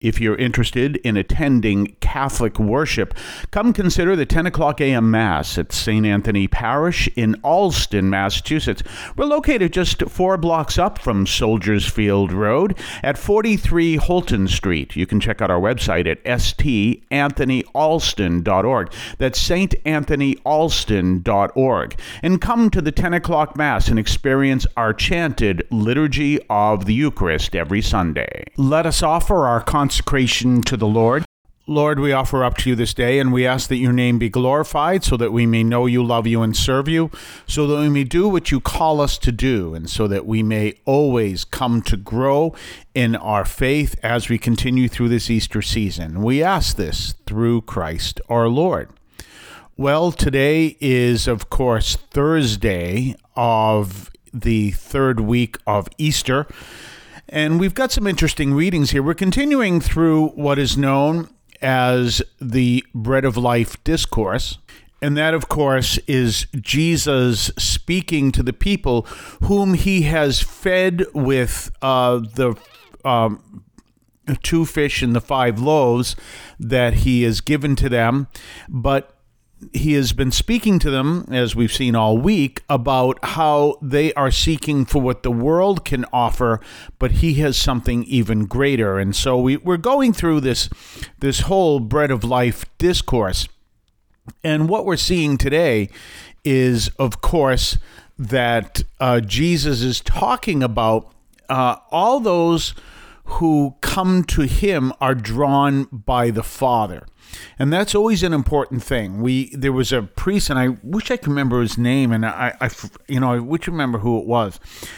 If you're interested in attending Catholic worship, come consider the 10 o'clock a.m. Mass at St. Anthony Parish in Allston, Massachusetts. We're located just 4 blocks up from Soldiers Field Road at 43 Holton Street. You can check out our website at stanthonyalston.org. That's saintanthonyalston.org. And come to the 10 o'clock Mass and experience our chanted Liturgy of the Eucharist every Sunday. Let us offer our consecration to the Lord. Lord, we offer up to you this day, and we ask that your name be glorified so that we may know you, love you, and serve you, so that we may do what you call us to do, and so that we may always come to grow in our faith as we continue through this Easter season. We ask this through Christ our Lord. Well, today is, of course, Thursday of the third week of Easter. And we've got some interesting readings here. We're continuing through what is known as the Bread of Life discourse. And that, of course, is Jesus speaking to the people whom he has fed with the 2 fish and the 5 loaves that he has given to them. But he has been speaking to them, as we've seen all week, about how they are seeking for what the world can offer, but he has something even greater. And so we're going through this whole Bread of Life discourse. And what we're seeing today is, of course, that Jesus is talking about all those who come to him are drawn by the Father. And that's always an important thing. There was a priest, and I wish I could remember his name, and I wish I remember who it was.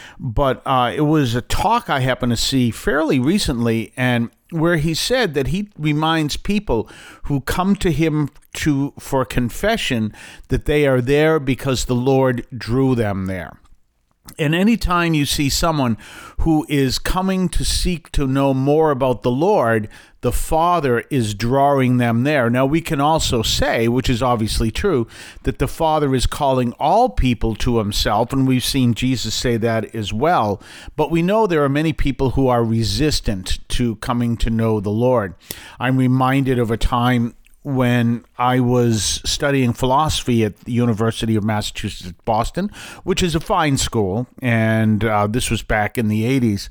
But it was a talk I happened to see fairly recently, and where he said that he reminds people who come to him for confession that they are there because the Lord drew them there. And anytime you see someone who is coming to seek to know more about the Lord, the Father is drawing them there. Now, we can also say, which is obviously true, that the Father is calling all people to himself, and we've seen Jesus say that as well. But we know there are many people who are resistant to coming to know the Lord. I'm reminded of a time when I was studying philosophy at the University of Massachusetts at Boston, which is a fine school, and this was back in the 80s.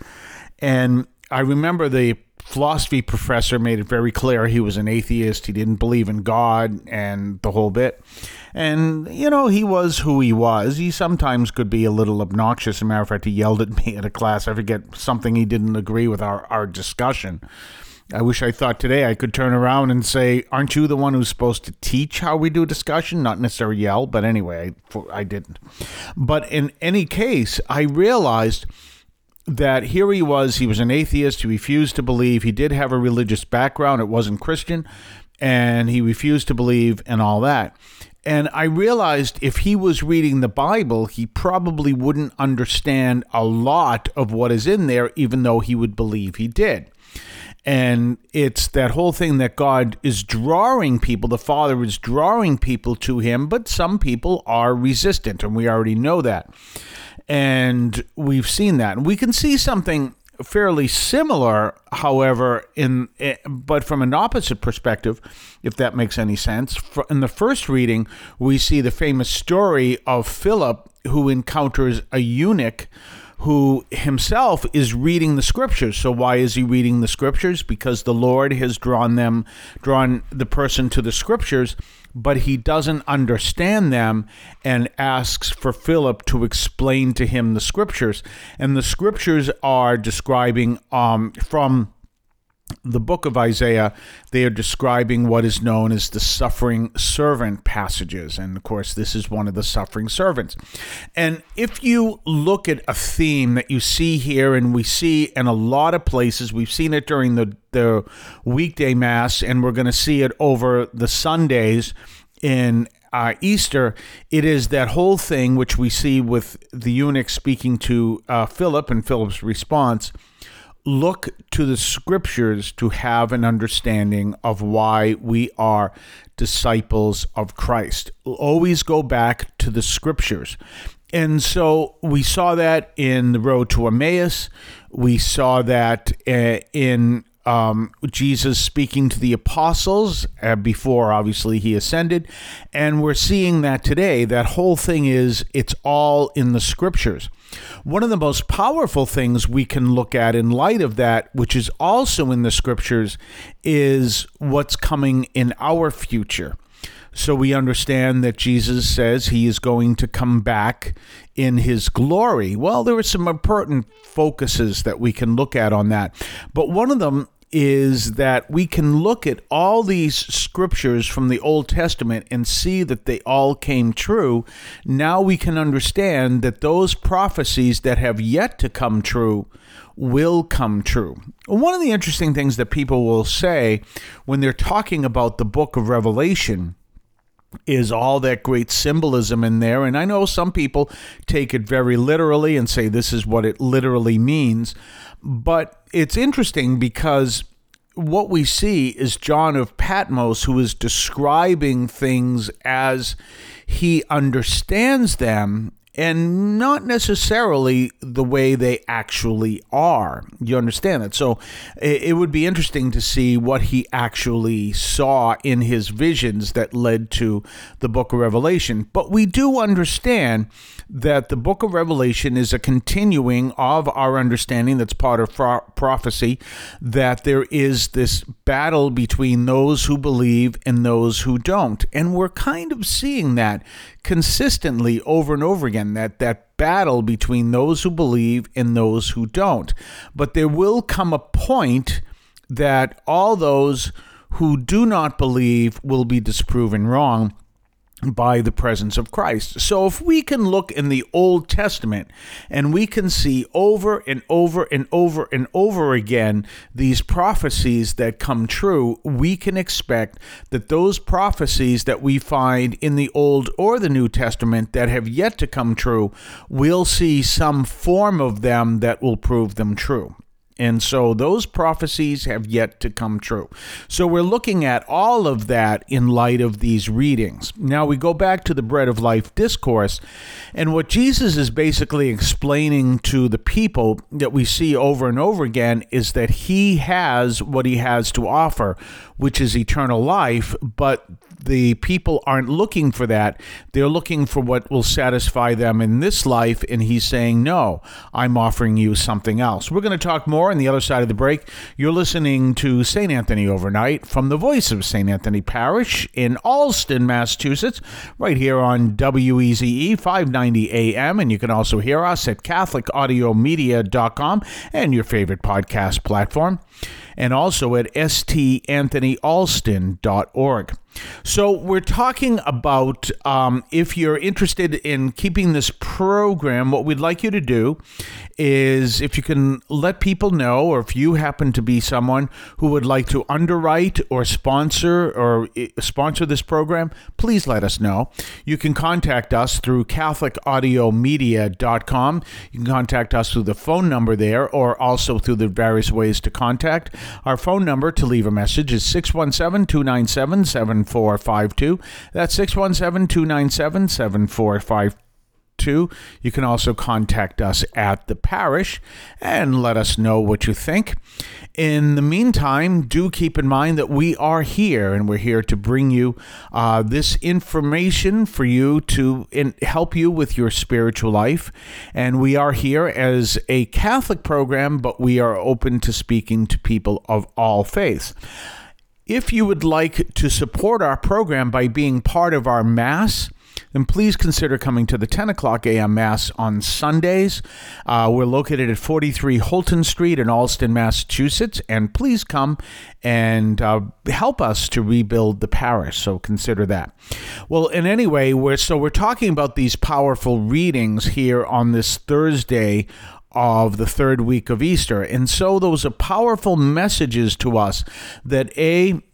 And I remember the philosophy professor made it very clear he was an atheist, he didn't believe in God, and the whole bit. And, he was who he was. He sometimes could be a little obnoxious. As a matter of fact, he yelled at me at a class. I forget, something he didn't agree with our discussion. I wish I thought today I could turn around and say, aren't you the one who's supposed to teach how we do discussion? Not necessarily yell, but anyway, I didn't. But in any case, I realized that here he was an atheist, he refused to believe, he did have a religious background, it wasn't Christian, and he refused to believe and all that. And I realized if he was reading the Bible, he probably wouldn't understand a lot of what is in there, even though he would believe he did. And it's that whole thing that God is drawing people, the Father is drawing people to him, but some people are resistant, and we already know that. And we've seen that. And we can see something fairly similar, however, but from an opposite perspective, if that makes any sense. In the first reading, we see the famous story of Philip, who encounters a eunuch who himself is reading the scriptures. So why is he reading the scriptures? Because the Lord has drawn the person to the scriptures, but he doesn't understand them and asks for Philip to explain to him the scriptures. And the scriptures are describing from the book of Isaiah, they are describing what is known as the suffering servant passages. And of course, this is one of the suffering servants. And if you look at a theme that you see here, and we see in a lot of places, we've seen it during the weekday Mass, and we're going to see it over the Sundays in Easter, it is that whole thing which we see with the eunuch speaking to Philip and Philip's response. Look to the scriptures to have an understanding of why we are disciples of Christ. Always go back to the scriptures. And so we saw that in the road to Emmaus. We saw that in Jesus speaking to the apostles before, obviously, he ascended. And we're seeing that today. That whole thing it's all in the scriptures. One of the most powerful things we can look at in light of that, which is also in the scriptures, is what's coming in our future. So we understand that Jesus says he is going to come back in his glory. Well, there are some important focuses that we can look at on that. But one of them is that we can look at all these scriptures from the Old Testament and see that they all came true. Now we can understand that those prophecies that have yet to come true will come true. One of the interesting things that people will say when they're talking about the book of Revelation is all that great symbolism in there. And I know some people take it very literally and say this is what it literally means. But it's interesting because what we see is John of Patmos, who is describing things as he understands them and not necessarily the way they actually are. You understand that? So it would be interesting to see what he actually saw in his visions that led to the book of Revelation. But we do understand that the book of Revelation is a continuing of our understanding that's part of prophecy, that there is this battle between those who believe and those who don't. And we're kind of seeing that consistently over and over again, that battle between those who believe and those who don't. But there will come a point that all those who do not believe will be disproven wrong by the presence of Christ. So if we can look in the Old Testament and we can see over and over and over and over again these prophecies that come true, we can expect that those prophecies that we find in the Old or the New Testament that have yet to come true, we'll see some form of them that will prove them true. And so those prophecies have yet to come true. So we're looking at all of that in light of these readings. Now we go back to the Bread of Life discourse, and what Jesus is basically explaining to the people that we see over and over again is that he has what he has to offer, which is eternal life, but the people aren't looking for that. They're looking for what will satisfy them in this life, and he's saying, no, I'm offering you something else. We're going to talk more on the other side of the break. You're listening to St. Anthony Overnight from the voice of St. Anthony Parish in Allston, Massachusetts, right here on WEZE 590 AM, and you can also hear us at CatholicAudiomedia.com and your favorite podcast platform, and also at stanthonyalston.org. So we're talking about, if you're interested in keeping this program, what we'd like you to do is, if you can let people know, or if you happen to be someone who would like to underwrite or sponsor this program, please let us know. You can contact us through CatholicAudiomedia.com. You can contact us through the phone number there, or also through the various ways to contact. Our phone number to leave a message is 617-297-7452. That's 617-297-7452. You can also contact us at the parish and let us know what you think. In the meantime, do keep in mind that we are here, and we're here to bring you this information for you to help you with your spiritual life. And we are here as a Catholic program, but we are open to speaking to people of all faiths. If you would like to support our program by being part of our Mass, then please consider coming to the 10 o'clock a.m. Mass on Sundays. We're located at 43 Holton Street in Allston, Massachusetts, and please come and help us to rebuild the parish, so consider that. Well, in any way, we're talking about these powerful readings here on this Thursday of the third week of Easter. And so those are powerful messages to us that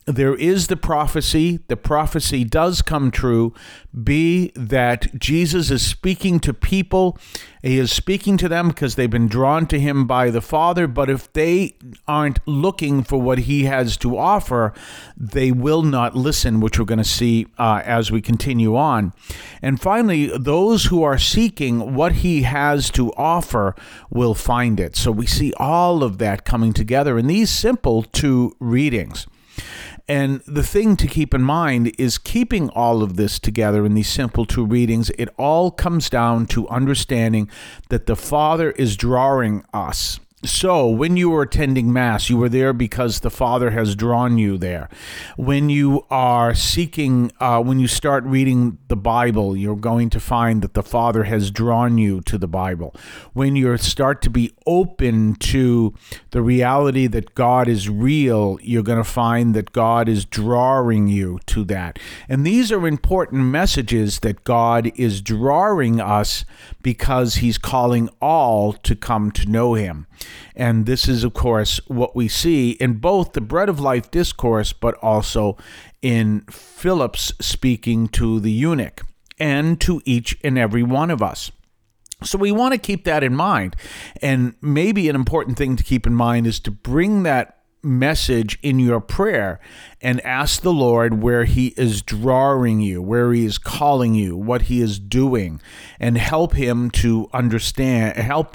there is the prophecy. The prophecy does come true. B, that Jesus is speaking to people. He is speaking to them because they've been drawn to him by the Father. But if they aren't looking for what he has to offer, they will not listen, which we're going to see as we continue on. And finally, those who are seeking what he has to offer will find it. So we see all of that coming together in these simple two readings. And the thing to keep in mind is keeping all of this together in these simple two readings. It all comes down to understanding that the Father is drawing us. So when you were attending Mass, you were there because the Father has drawn you there. When you are seeking, when you start reading the Bible, you're going to find that the Father has drawn you to the Bible. When you start to be open to the reality that God is real, you're going to find that God is drawing you to that. And these are important messages that God is drawing us because he's calling all to come to know him. And this is, of course, what we see in both the Bread of Life discourse, but also in Philip's speaking to the eunuch and to each and every one of us. So we want to keep that in mind. And maybe an important thing to keep in mind is to bring that message in your prayer and ask the Lord where he is drawing you, where he is calling you, what he is doing, and help him to understand,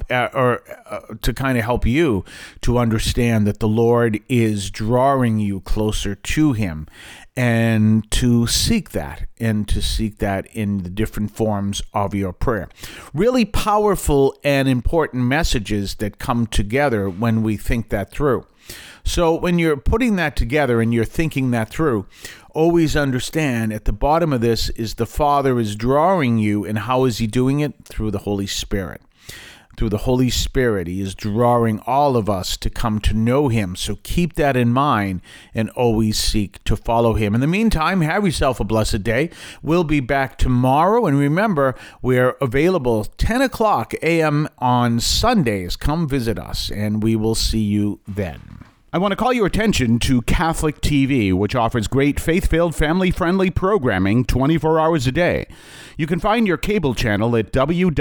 to kind of help you to understand that the Lord is drawing you closer to him, and to seek that, in the different forms of your prayer. Really powerful and important messages that come together when we think that through. So when you're putting that together and you're thinking that through, always understand at the bottom of this is the Father is drawing you, and how is he doing it? Through the Holy Spirit. Through the Holy Spirit, he is drawing all of us to come to know him. So keep that in mind and always seek to follow him. In the meantime, have yourself a blessed day. We'll be back tomorrow. And remember, we're available 10 o'clock a.m. on Sundays. Come visit us, and we will see you then. I want to call your attention to Catholic TV, which offers great faith-filled, family-friendly programming 24 hours a day. You can find your cable channel at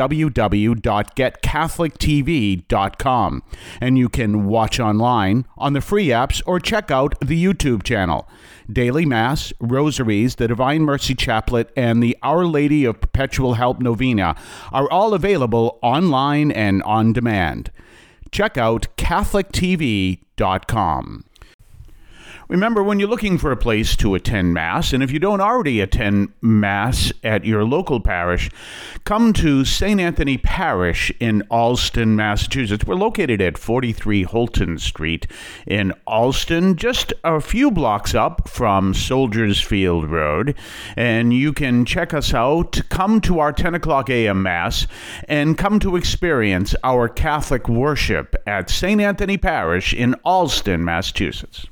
www.getcatholictv.com, and you can watch online on the free apps or check out the YouTube channel. Daily Mass, Rosaries, the Divine Mercy Chaplet, and the Our Lady of Perpetual Help Novena are all available online and on demand. Check out CatholicTV.com. Remember, when you're looking for a place to attend Mass, and if you don't already attend Mass at your local parish, come to St. Anthony Parish in Allston, Massachusetts. We're located at 43 Holton Street in Allston, just a few blocks up from Soldiers Field Road. And you can check us out, come to our 10 o'clock a.m. Mass, and come to experience our Catholic worship at St. Anthony Parish in Allston, Massachusetts.